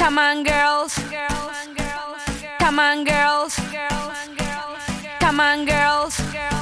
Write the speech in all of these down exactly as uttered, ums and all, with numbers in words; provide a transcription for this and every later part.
Come on girls, come on girls, come on girls.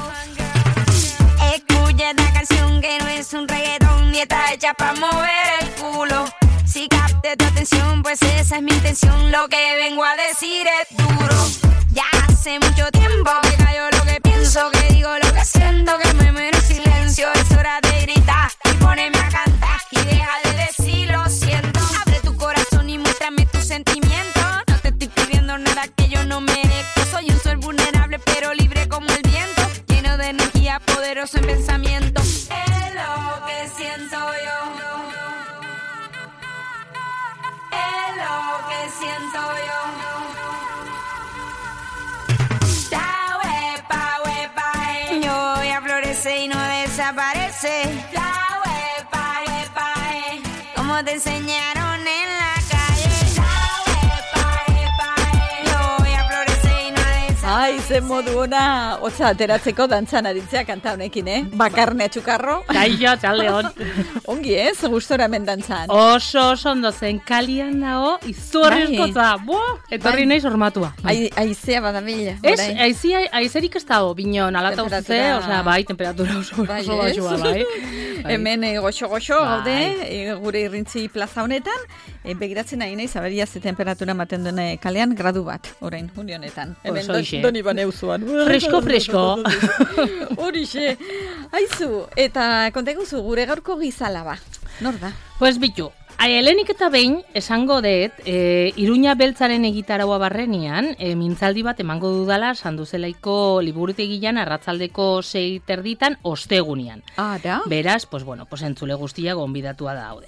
Escucha esta canción que no es un reggaetón y está hecha para mover el culo. Si capte tu atención, pues esa es mi intención. Lo que vengo a decir es duro. Ya hace mucho tiempo que callo lo que pienso, que digo lo que siento, que me muero en silencio. Es hora de gritar y ponerme a cantar y deja de decir lo siento. Abre tu corazón y muéstrame tus sentimientos. No te estoy pidiendo nada que yo no merezco. Soy un ser vulnerable pero libre como el viento, lleno de energía, poderoso en pensamiento. Es lo que siento yo. Es lo que siento yo. La huepa, huepa, eh. Yo voy a florecer y no desaparece. La huepa, huepa, eh. Como te enseñaron en la calle. La huepa, huepa, eh. Yo voy a florecer y no desaparece. Ai, zen modu ona, hotza ateratzeko dantzan aritzea kanta honekin, eh? Bakarne atxukarro. Kaixo, txaldeon. Ongi ez, gustora hemen dantzan. Oso oso ondo zen, kalian dago, izugarrizkotza. Boa, etorri naiz hormatua. Ai, aizea badabila. Ez, aizia, aizerik ez dago, binon, alata uste, osea, bai, temperatura oso Bai, oso ez? baxua, bai. Bai. Hemen eh, goxo-goxo Bai. gaude, eh, gure irrintzi plaza honetan, eh, begiratzen nahi nahi, zaberia ze temperatura ematen duen eh, kalean, gradu bat, orain, juni honetan. Hemen Oso don- ixe. doni baneuzuan. Fresko, fresko. Horixe. Aizu, eta konteguzu, gure gaurko gizalaba. Nor da? Pues bitu, helenik eta behin esango dut, e, Iruña Beltzaren egitaraua barrenian, e, mintzaldi bat emango dudala Sanduzelaiko liburutegian arratzaldeko sei terditan ostegunian. Ah, da? Beraz, pues bueno, pues entzule guztia gonbidatua daude.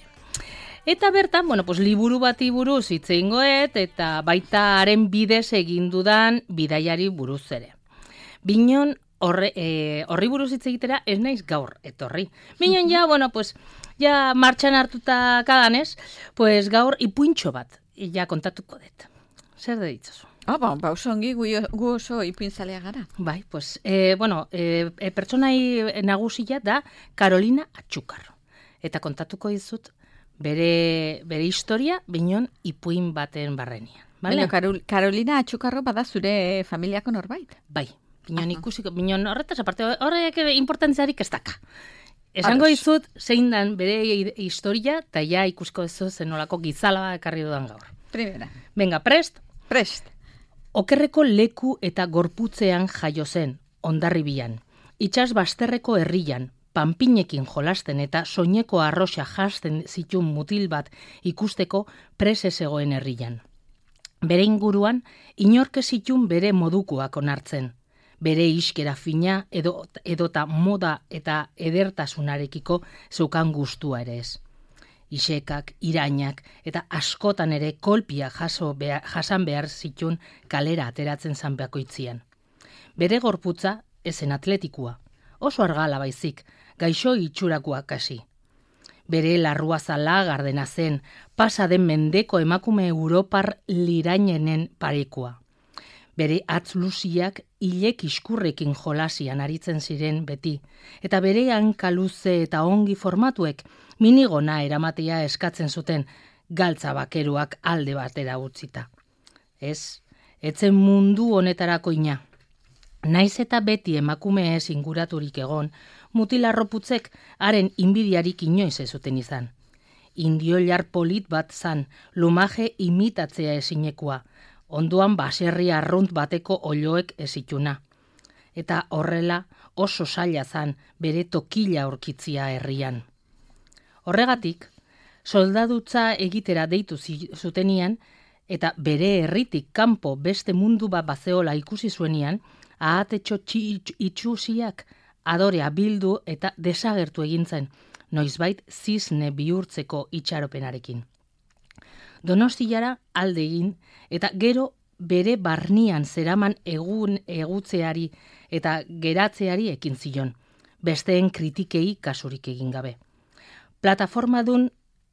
Eta bertan, bueno, pues liburu bati buruz hitz egingoet eta baita haren bidez egin dudan bidaiari buruz ere. Binon horre, e, horri buruz hitz egitera ez naiz gaur etorri. Binon ja, bueno, pues ja martxan hartuta kadanez, pues gaur ipuintxo bat ja kontatuko dut. Zer da ditzazu? Ah, ba, ba, oso ongi, gu, gu oso ipintzalea gara. Bai, pues, e, bueno, e, e, pertsonai nagusia da Carolina Atxukarro. Eta kontatuko dizut bere, bere historia binon ipuin baten barrenian. Vale? Baina, Karol, Carolina Atxukarro bada zure familiako norbait? Bai, binon ikusiko, binon horretaz aparte, horrek importantziarik ez daka. Esango Ados. dizut zein dan bere historia, eta ja ikusko ez zenolako gizala ekarri dudan gaur. Primera. Venga, prest? Prest. Okerreko leku eta gorputzean jaio zen, Hondarribian. Itsas bazterreko herrian, panpinekin jolasten eta soineko arroxa jasten zitun mutil bat ikusteko prese zegoen herrian. Bere inguruan, inork ez zitun bere modukoak onartzen. Bere iskera fina edo, edota moda eta edertasunarekiko zeukan gustua ere ez. Isekak, irainak eta askotan ere kolpia jaso behar, jasan behar zitun kalera ateratzen zan bakoitzian. Bere gorputza ezen atletikua, oso argala baizik, gaixo itxurakoa kasi. Bere larruazala gardena zen, pasa den mendeko emakume europar lirainenen parekoa. Bere atzluziak hilek iskurrekin jolasian aritzen ziren beti, eta bere hankaluze eta ongi formatuek minigona eramatea eskatzen zuten galtza bakeruak alde batera utzita. Ez, etzen mundu honetarako ina. Naiz eta beti emakume ez inguraturik egon, mutilarroputzek haren inbidiarik inoiz ez zuten izan. Indioilar polit bat zan, lumaje imitatzea ezinekua, ondoan baserri arrunt bateko oloek ezituna. Eta horrela oso zaila zan bere tokila aurkitzia herrian. Horregatik, soldadutza egitera deitu zutenian, eta bere herritik kanpo beste mundu bat bazeola ikusi zuenian, ahatetxo itxusiak adorea bildu eta desagertu egintzen, noizbait zizne bihurtzeko itxaropenarekin. Donostiara alde egin, eta gero bere barnian zeraman egun egutzeari eta geratzeari ekin zion, besteen kritikei kasurik egin gabe. Plataformadun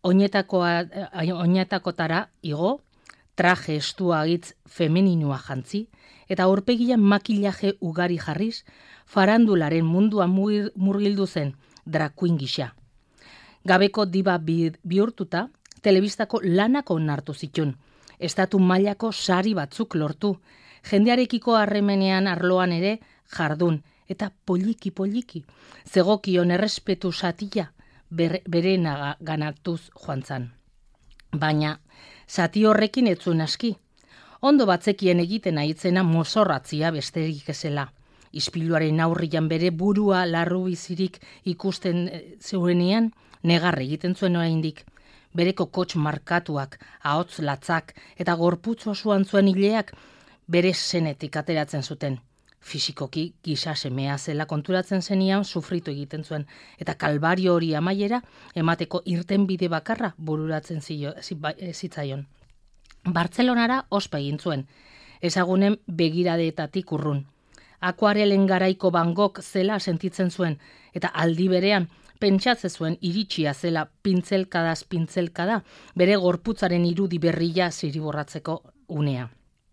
oinatakotara igo, traje estuagitz femeninua jantzi, eta aurpegian makillaje ugari jarriz, farandularen munduan murgildu zen drag queen gisa. Gabeko diba bihurtuta, telebistako lanak onartu zitun, estatu mailako sari batzuk lortu, jendearekiko harremenean arloan ere jardun, eta poliki-poliki, zegokion errespetu satia berena ganatuz joan zan. Baina, zati horrekin ez zuen aski. Ondo batzekien egiten aitzena mozorratzia besterik ezela. Ispiluaren aurrian bere burua larru bizirik ikusten zeurenean, negar egiten zuen oraindik. Bereko kots markatuak, ahots latzak eta gorputz osoan zuen hileak bere zenetik ateratzen zuten. Fisikoki gisa semea zela konturatzen zenian sufritu egiten zuen, eta kalbario hori amaiera emateko irtenbide bakarra bururatzen zio, zitzaion. Bartzelonara ospa egin zuen, ezagunen begiradeetatik urrun. Akuarelen garaiko Van Gogh zela sentitzen zuen, eta aldi berean pentsatze zuen iritsia zela pintzelkadaz pintzelkada, bere gorputzaren irudi berria ziriborratzeko unea.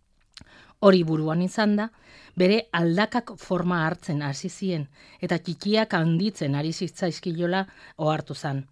Hori buruan izan da, bere aldakak forma hartzen hasi zien, eta txikiak handitzen ari zitzaizkilola ohartu zan.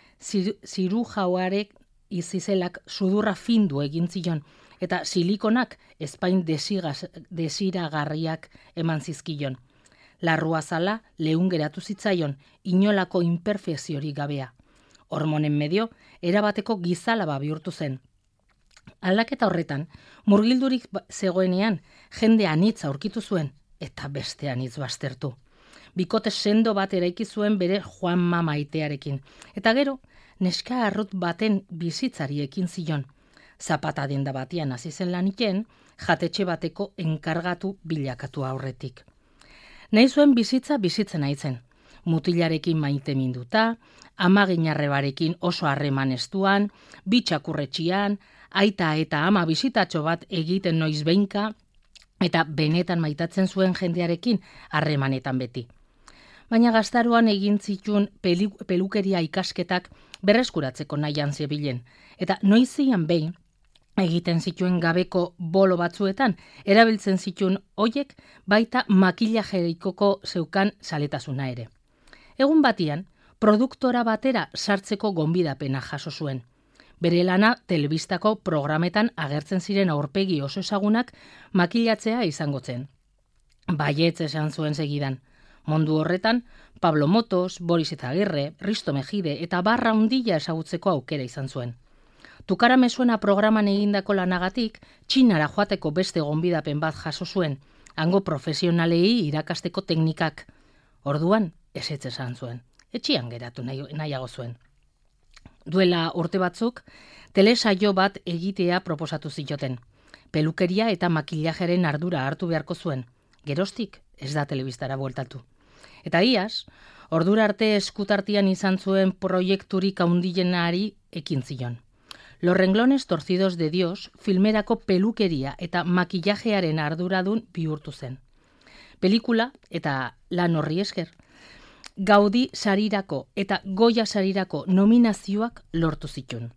Ziru jauarek izizelak sudurra findu egin zion, eta silikonak ezpain desigaz, desiragarriak eman zizkilon. Larrua zala lehun geratu zitzaion, inolako imperfeziorik gabea. Hormonen medio, erabateko gizalaba bihurtu zen. Aldaketa horretan, murgildurik zegoenean, jende anitza aurkitu zuen, eta beste anitz baztertu. Bikote sendo bat eraiki zuen bere Juanma maitearekin, eta gero, neska arrut baten bizitzari ekin zion. Zapata denda batian hasi zen laniken, jatetxe bateko enkargatu bilakatu aurretik. Nahi zuen bizitza bizitzen aitzen. Mutilarekin maite minduta, amaginarrebarekin oso harreman estuan, bitxakurretxian, aita eta ama bizitatxo bat egiten noiz behinka, eta benetan maitatzen zuen jendearekin harremanetan beti. Baina gaztaruan egin zituen pelukeria ikasketak berreskuratzeko nahian zebilen, eta noizian behin, egiten zituen gabeko bolo batzuetan, erabiltzen zituen hoiek baita makillajerikoko zeukan zaletasuna ere. Egun batian, produktora batera sartzeko gonbidapena jaso zuen. Bere lana telebistako programetan agertzen ziren aurpegi oso ezagunak makillatzea izango zen. Baietz esan zuen segidan. Mundu horretan, Pablo Motos, Boris Izagirre, Risto Mejide eta Barra Undilla ezagutzeko aukera izan zuen. Tukara mezuena programan egindako lanagatik, Txinara joateko beste gonbidapen bat jaso zuen, hango profesionalei irakasteko teknikak. Orduan, ezetz esan zuen. Etxian geratu nahi, nahiago zuen. Duela urte batzuk, telesaio bat egitea proposatu zioten. Pelukeria eta makillajeren ardura hartu beharko zuen. Geroztik, ez da telebistara bueltatu. Eta iaz, ordura arte eskutartian izan zuen proiekturik haundienari ekin zion. Los renglones torcidos de Dios filmerako pelukeria eta makillajearen arduradun bihurtu zen. Pelikula eta lan horri esker, Gaudi sarirako eta Goya sarirako nominazioak lortu zituen.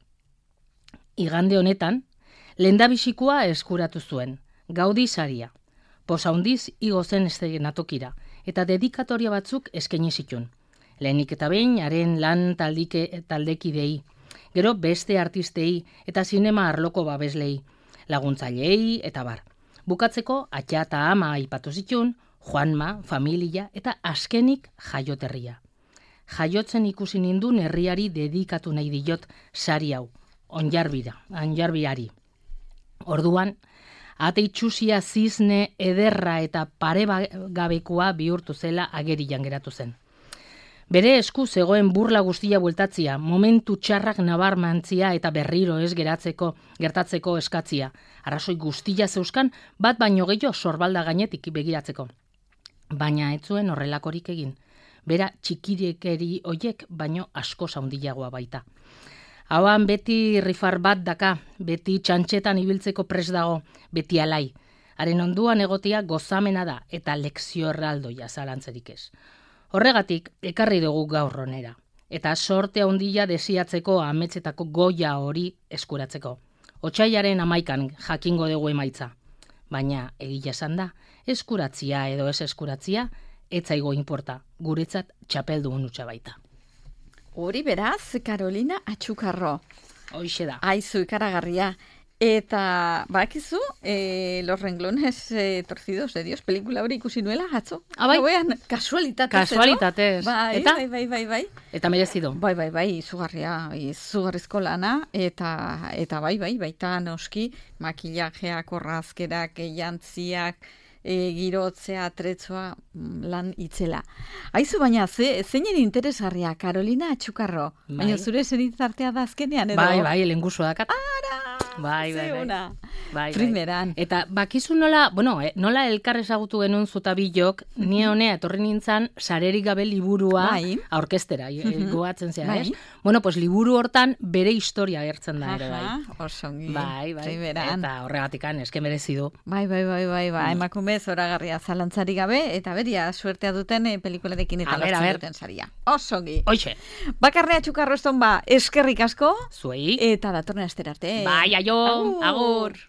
Igande honetan, lehendabizikoa eskuratu zuen, Gaudi saria. Posa handiz igo zen estrenatokira, eta dedikatoria batzuk eskaini zituen. Lehenik eta behin, haren lan taldike, taldekidei, gero beste artistei eta zinema arloko babeslei, laguntzailei eta bar. Bukatzeko, atxa eta ama aipatu zituen, Juanma, familia eta azkenik jaioterria. Jaiotzen ikusi nindun herriari dedikatu nahi diot sari hau, onjarbira, onjarbirari. Orduan, ate itxusia zizne ederra eta paregabekoa bihurtu zela agerian geratu zen. Bere esku zegoen burla guztia bueltatzia, momentu txarrak nabarmantzia eta berriro ez geratzeko, gertatzeko eskatzia. Arrazoi guztia zeuskan, bat baino gehiago sorbalda gainetik begiratzeko. Baina ez zuen horrelakorik egin. Bera txikirekeri hoiek baino asko zaundiagoa baita. Hauan beti rifar bat daka, beti txantxetan ibiltzeko pres dago, beti alai. Haren onduan egotia gozamena da eta lekzio erraldoia zalantzerik ez. Horregatik, ekarri dugu gaur honera, eta sorte handia desiatzeko ametsetako Goya hori eskuratzeko. Otsailaren hamaikan jakingo dugu emaitza. Baina, egia esan da, eskuratzia edo ez eskuratzia, ez zaigo inporta, guretzat txapeldu unutxa baita. Hori beraz, Karolina Atxukarro. Hoixe da. Aizu ikaragarria. Eta, badakizu, eh, Los renglones eh, torcidos de Dios, pelikula hori ikusi nuela, atzo. Ah, bai? Gauean, kasualitatez. Kasualitatez. Bai, Eta? bai, bai, bai, bai. Eta merezido. Bai, bai, bai, izugarria, izugarrizko lana, eta, eta bai, bai, baita noski, makillajeak, orrazkerak, jantziak, e, girotzea, tretzoa, lan itzela. Aizu baina, ze, zeinen interesgarria, Karolina Atxukarro. Bai. Baina zure zenitartea da azkenean, edo? Bai, bai, lengusua dakat. Ara! Bai, bai, bai. Zeuna. Bai, bai. Primeran. Eta bakizu nola, bueno, eh, nola elkar ezagutu genuen zuta bilok, ni honea etorri nintzen sarerik gabe liburua Bai. aurkestera, mm goatzen zea, Bai. ez? Bueno, pues liburu hortan bere historia agertzen da ere, bai. Aha, osongi. Bai, bai. Primeran. Eta horregatikan, eske merezi du. Bai, bai, bai, bai, bai, emakume zoragarria zalantzari gabe, eta beria suertea duten eh, pelikularekin eta A ber, a lortzen ber. duten saria. Osongi. Hoixe, Bakarrea Atxukarro eston ba, eskerrik asko, zuei. eta datorren astera arte. Bai, aio, Agur. agur.